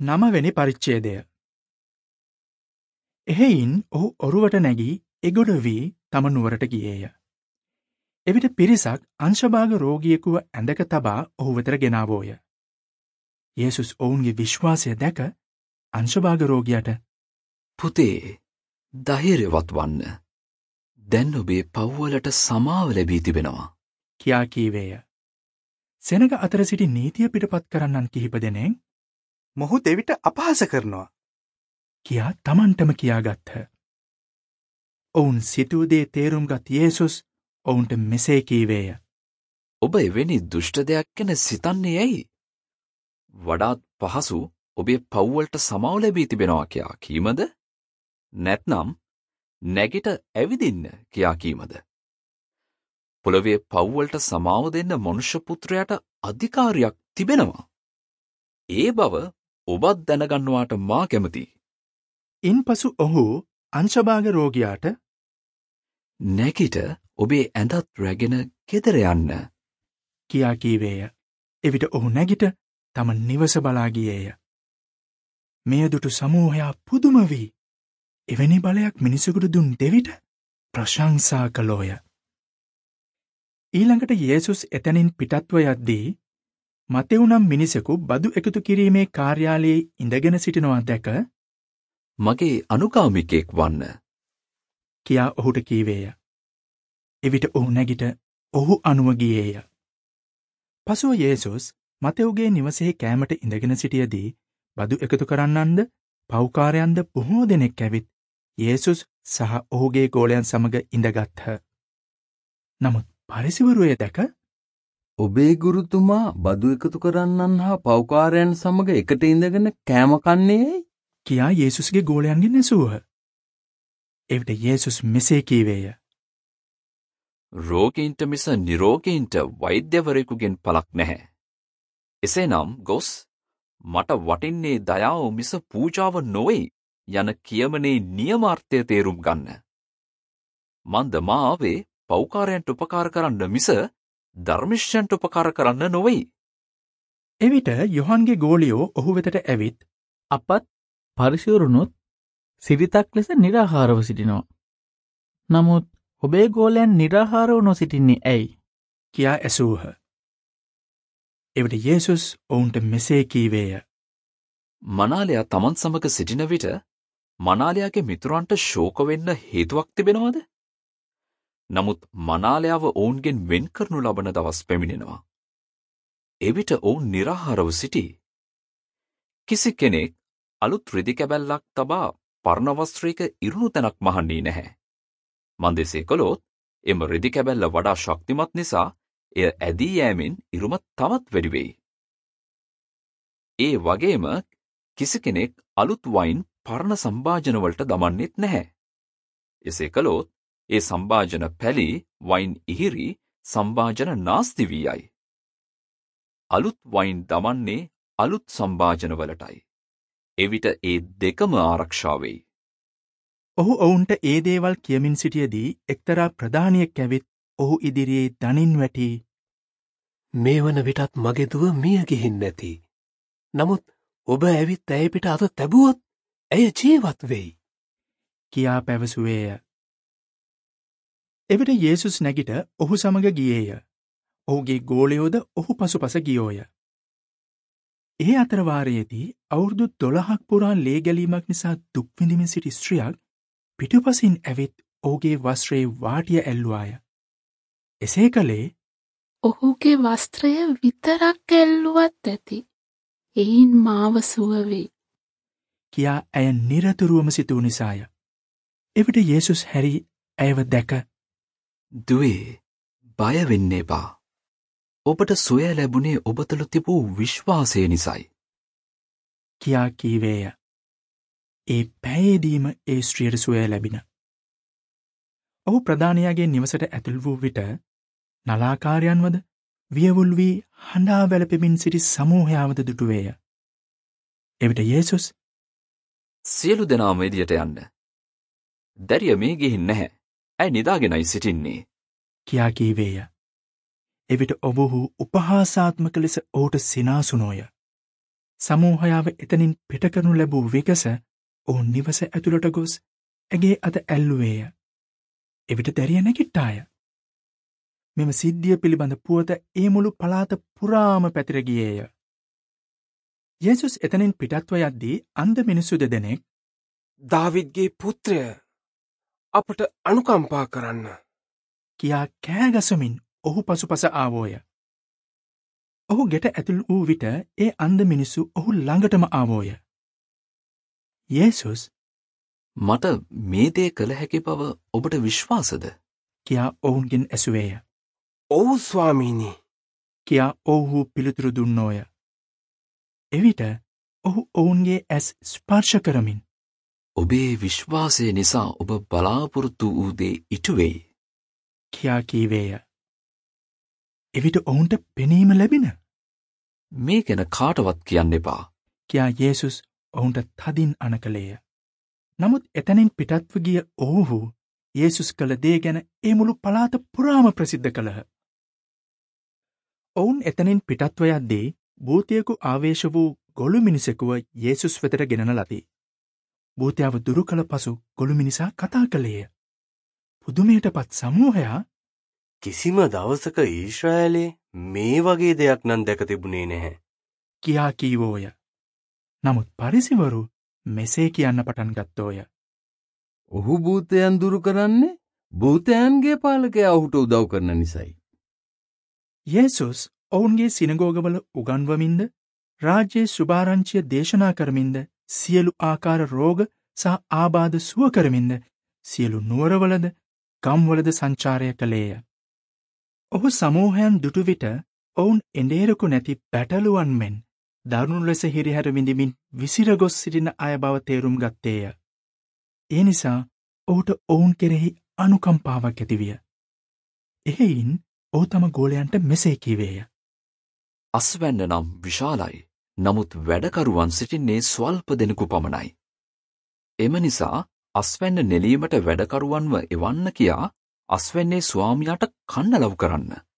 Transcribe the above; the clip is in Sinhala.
9 පරිච්ඡේදය. එහෙයින් ඔහු ඔරුවට නැගී එගොඩ වී තම නුවරට ගියේය. එවිට පිරිසක් අංශභාග රෝගියෙකුව ඇඳක තබා ඔහු වෙතට ගෙනාවෝය. යේසුස් ඔවුන්ගේ විශ්වාසය දැක අංශභාග රෝගියාට පුතේ, ධෛර්යවත් වන්න. දැන් ඔබේ පව්වලට සමාව ලැබී තිබෙනවා කියා කීවේය. සෙනග අතර සිටි නීතිය පිටපත් කරන්නන් කිහිප දෙනෙක් මොහු දෙවිට අපහාස කරනවා කියා තමන්ටම කියාගත්හ. ඔවුන් සිතූ දේ තේරුම්ගත් යේසුස් ඔවුන්ට මෙසේ කීවේය. ඔබ එවැනි දුෂ්ට දෙයක් ගැන සිතන්නේ ඇයි? වඩාත් පහසු ඔබේ පව්වලට සමාව ලැබී තිබෙනවා කියා කීමද? නැත්නම් නැගිට ඇවිදින්න කියා කීමද? පොළොවේ පව්වලට සමාව දෙන්න මනුෂ්‍ය පුත්‍රයාට අධිකාරියක් තිබෙනවා. ඒ බව ඔබත් දැනගන්නවාට මා කැමතියි. ඉන්පසු ඔහු අංශභාග රෝගියාට නැගිට ඔබේ ඇඳත් රැගෙන ගෙදර යන්න කියා කීවේය. එවිට ඔහු නැගිට තම නිවස බලා ගියේය. මෙය දුටු සමූහයා පුදුම වී එවැනි බලයක් මිනිසෙකුට දුන් දෙවිට ප්‍රශංසා කළෝය. ඊළඟට යේසුස් එතැනින් පිටත්ව යද්දී මතෙව් නම් මිනිසෙකු බදු එකතු කිරීමේ කාර්යාලයේ ඉඳගෙන සිටිනවා දැක මගේ අනුගාමිකයෙක් වන්න කියා ඔහුට කීවේය. එවිට ඔහු නැගිට ඔහු අනුව ගියේය. පසුව යේසුස් මතෙව්ගේ නිවසේ කෑමට ඉඳගෙන සිටියදී බදු එකතු කරන්නන්ද පව්කාරයන්ද බොහෝ දෙනෙක් ඇවිත් යේසුස් සහ ඔහුගේ ගෝලයන් සමග ඉඳගත්හ. නමුත් පරිසවරුය දැක ඔබේ ගුරුතුමා බදු එකතු කරන්නන් හා පව්කාරයන් සමග එකට ඉඳගෙන කෑම කන්නේයි කියා යේසුස්ගේ ගෝලයන්ගෙන් ඇසූහ. එවිට යේසුස් මෙසේ කීවේය. රෝගීන්ට මිස නිරෝගීන්ට වෛද්‍යවරයෙකුගෙන් පළක් නැහැ. එසේනම් ගොස් මට වටින්නේ දයාව මිස පූජාව නොවේ යන කියමනේ නියමාර්ථය තේරුම් ගන්න. මන්ද මා ආවේ පව්කාරයන්ට උපකාර කරන්න මිස ධර්මිෂ්ඨයන්ට උපකාර කරන්න නොවේ. එවිට යොහන්ගේ ගෝලියෝ ඔහු වෙතට ඇවිත් අපත් පරිශවරුණුත් සිරිතක් ලෙස නිරාහාරව සිටිනවා. නමුත් ඔබේ ගෝලයන් නිරාහාරව නොසිටින්නේ ඇයි? කියා ඇසූහ. එවිට යේසුස් ඔවුන්ට මෙසේ කීවේය. මනාලයා තමන් සමග සිටින විට මනාලයාගේ මිතුරන්ට ශෝක වෙන්න හේතුවක් තිබෙනවද? නමුත් මනාලයාව ඔවුන්ගෙන් වෙන් කරනු ලබන දවස් පැමිණෙනවා. එවිට ඔවුන් නිරාහාරව සිටී. කිසි කෙනෙක් අලුත් රෙදි කැබැල්ලක් තබා පරණ වස්ත්‍රයක ඉරුණු තැනක් මහන්නේ නැහැ. මන්දෙසේ කළොත් එම රෙදි කැබැල්ල වඩා ශක්තිමත් නිසා එය ඇදී යෑමෙන් ඉරුම තවත් වැඩි වෙයි. ඒ වගේම කිසි කෙනෙක් අලුත් වයින් පරණ සම්භාජනවලට දමන්නෙත් නැහැ. එසේ කළොත් ඒ සම්භාජන පැලී වයින් ඉහිරි සම්භාජන නාස්ති වී යයි. අලුත් වයින් දමන්නේ අලුත් සම්භාජනවලටයි. එවිට ඒ දෙකම ආරක්ෂා වෙයි. ඔහු ඔවුන්ට ඒ දේවල් කියමින් සිටියදී එක්තරා ප්‍රධානියෙක් ඇවිත් ඔහු ඉදිරියේ දනින් වැටී මේ වන විටත් මගේ දුව මිය ගිහින් නැති. නමුත් ඔබ ඇවිත් ඇය පිට අත තැබුවොත් ඇය ජීවත් වෙයි කියා පැවසුවේය. එවිට යේසුස් නැගිට ඔහු සමග ගියේය. ඔහුගේ ගෝලයෝද ඔහු පසුපස ගියෝය. ඒ අතර වාරයේදී අවුරුදු 12ක් පුරා ලේ ගැලීමක් නිසා දුක් විඳිමින් සිටි ස්ත්‍රියක් පිටුපසින් ඇවිත් ඔහුගේ වස්ත්‍රයේ වාටිය ඇල්ලුවාය. එසේ කළේ ඔහුගේ වස්ත්‍රය විතරක් ඇල්ලුවත් ඇති. එයින් මාව සුව වෙයි කියා ඇය නිරතුරුවම සිතූ නිසාය. එවිට යේසුස් හැරි ඇයව දැක දුවේ, බය වෙන්න එපා. ඔබට සුවය ලැබුණේ ඔබ තුළ තිබූ විශ්වාසය නිසායි කියා කීවේය. ඒ පැයේදීම ඒ ස්ත්‍රියට සුවය ලැබිණ. ඔහු ප්‍රධානියාගේ නිවසට ඇතුල් වූ විට නලාකාරයන්වද වියවුල් වී හඬා වැළපෙමින් සිටි සමූහයාවද දුටුවේය. එවිට යේසුස් සියලු දෙනාම එළියට යන්න. දැරිය මේ ගිහින් නැහැ. ඇය නිදාගෙනයි සිටින්නේ කියා කීවේය. එවිට ඔවුහු උපහාසාත්මක ලෙස ඔහුට සිනාසුනෝය. සමූහයාව එතනින් පිටකරනු ලැබූ විගස ඔවුන් නිවස ඇතුළට ගොස් ඇගේ අත ඇල්ලුවේය. එවිට දැරිය නැගිට්ටාය. මෙම සිද්ධිය පිළිබඳ පුවත ඒ මුළු පළාත පුරාම පැතිර ගියේය. යේසුස් එතනින් පිටත්ව යද්දී අන්ධ මිනිස්සු දෙදෙනෙක් දාවිද්ගේ පුත්‍රය අපට අනුකම්පා කරන්න කියා කෑගසමින් ඔහු පසුපස ආවෝය. ඔහු ගෙට ඇතුල් වූ විට ඒ අන්ධ මිනිස්සු ඔහු ළඟටම ආවෝය. යේසුස් මට මේ දේ කළ හැකි බව ඔබට විශ්වාසද? කියා ඔවුන්ගෙන් ඇසුවේය. ඔව් ස්වාමීනි කියා ඔවුහු පිළිතුරු දුන්නෝය. එවිට ඔහු ඔවුන්ගේ ඇස් ස්පර්ශ කරමින් ඔබේ විශ්වාසය නිසා ඔබ බලාපොරොත්තු වූ දේ ඉටු වෙයි කියා කීවේය. එවිට ඔවුන්ට පෙනීම ලැබින මේ ගැන කාටවත් කියන්න එපා. කියා යේසුස් ඔවුන්ට තදින් අණ කළේය. නමුත් එතනින් පිටත්ව ගිය ඔවුහු යේසුස් කළ දේ ගැන ඒ මුළු පළාත පුරාම ප්‍රසිද්ධ කළහ. ඔවුන් එතනින් පිටත්ව යද්දී භූතයෙකු ආවේශ වූ ගොළු මිනිසෙකුව යේසුස් වෙතට ගෙනන ලදී. භූතයාව දුරු කළ පසු ගොළු මිනිසා කතා කළේය. පුදුමයටපත් සමූහයා කිසිම දවසක ඊශ්‍රායලේ මේ වගේ දෙයක් නම් දැක තිබුණේ නැහැ. කියා කීවෝය. නමුත් පරිසිවරු මෙසේ කියන්න පටන් ගත්තෝය. ඔහු භූතයන් දුරු කරන්නේ භූතයන්ගේ පාලකයා ඔහුට උදව් කරන නිසයි. යේසුස් ඔවුන්ගේ සිනගෝගවල උගන්වමින්ද රාජ්‍යයේ සුභාරංචිය දේශනා කරමින්ද සියලු ආකාර රෝග සහ ආබාධ සුව කරමින්ද සියලු නුවරවලද ගම්වලද සංචාරය කළේය. ඔහු සමූහයන් දුටු විට ඔවුන් එඬේරකු නැති පැටලුවන් මෙන් දරුණු ලෙස හිරිහැර විඳිමින් විසිරගොස් සිටින අය බව තේරුම් ගත්තේය. ඒ නිසා ඔහුට ඔවුන් කෙරෙහි අනුකම්පාවක් ඇතිවිය. එහෙයින් ඔහු තම ගෝලයන්ට මෙසේ කීවේය. අස්වැන්න නම් විශාලයි. නමුත් වැඩකරුවන් සිටින්නේ ස්වල්ප දෙනෙකු පමණයි. එම නිසා අස්වැන්න නෙලීමට වැඩකරුවන්ව එවන්න කියා අස්වැන්නේ ස්වාමියාට කන්නලව් කරන්න.